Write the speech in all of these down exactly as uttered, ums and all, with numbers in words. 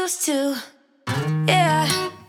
used to. Yeah.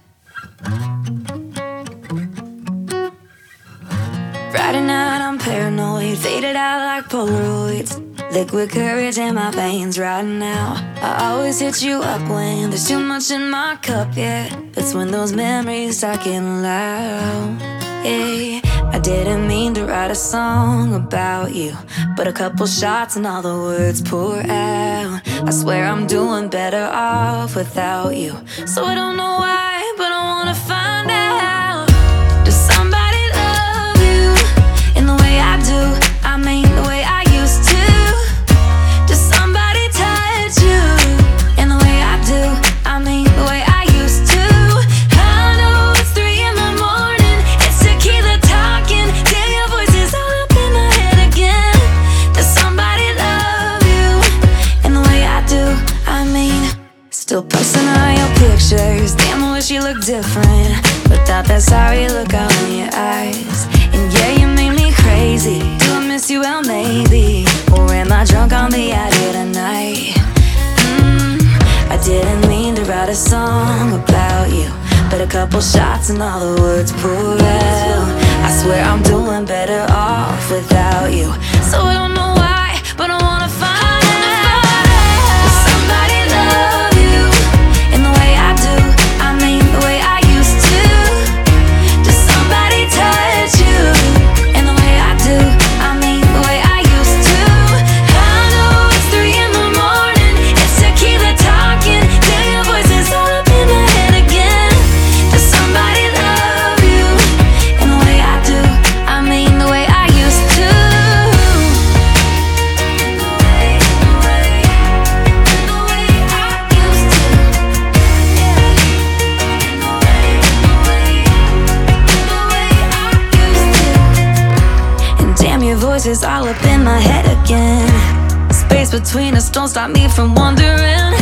Friday night, I'm paranoid, faded out like Polaroids. Liquid courage in my veins right now. I always hit you up when there's too much in my cup, yeah. That's when those memories start getting loud, yeah. I didn't mean to write a song about you, but a couple shots and all the words pour out. I swear I'm doing better off without you. So I don't know why, but I wanna find out. Does somebody love you in the way I do? I mean the way I used to. Does somebody touch you in the way I do? I mean the way I used to. I know it's three in the morning, it's tequila talking. Damn, your voice is all up in my head again. Does somebody love you in the way I do? I mean, still posting all your pictures. Damn, I wish you looked different without that sorry look out in your eyes. And yeah, you made me crazy. Do I miss you? Well, maybe. Or am I drunk on the idea tonight? Mm, I didn't mean to write a song about you, but a couple shots and all the words pour out. I swear I'm doing better off without you. So I don't know why, but I wanna find out. Does somebody love you in the way I do? I mean the way I used to. Does somebody touch you in the way I do? I mean the way I used to. I know it's three in the morning, it's tequila talking. Damn, your voice is all up in my head again. Does somebody love you in the way I do? I mean the way I used to. In the way, the way, the way I used to. Yeah. In the way, the way, the way I used to. And damn, your voice is all up in my head again. Space between us don't stop me from wondering